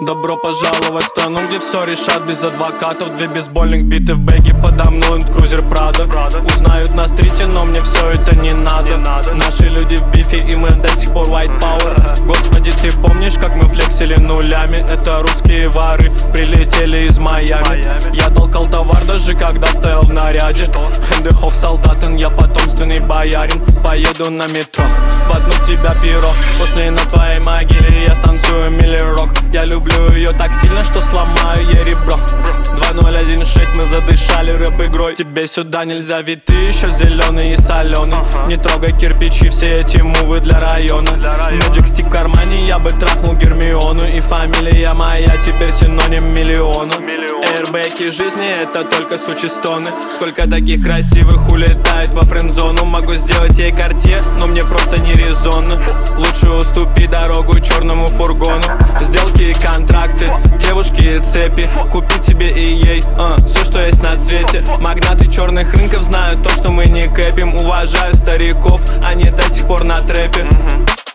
Добро пожаловать в страну, где все решат без адвокатов. Две бейсбольных биты в бэге, подо мной крузер Прада. Узнают на стрите, но мне все это не надо. Наши люди в бифе, и мы до сих пор white power. Господи, ты помнишь, как мы флексили нулями? Это русские воры, прилетели из Майами. Я толкал товар, даже когда стоял в наряде. Хендехов солдатен, я потомственный боярин. Поеду на метро, воткну в тебя перо. После на твоей могиле я станцую милли-рок. Я люблю ее так сильно, что сломаю ей ребро. 2016 мы задышали рэп-игрой. Тебе сюда нельзя, ведь ты еще зеленый и соленый. Не трогай кирпичи, все эти мувы для района. Magic Stick в кармане, я бы трахнул Гермиону. И фамилия моя теперь синоним миллиону. Эйрбэки жизни — это только сучистоны. Сколько таких красивых улетает во френд-зону. Могу сделать ей Cartier, но мне просто не резонно. Лучше уступи дорогу черному фургону. Сделки и контракты, девушки и цепи. Купить себе и ей, все, что есть на свете. Магнаты черных рынков знают то, что мы не кэпим. Уважаю стариков, они до сих пор на трэпе.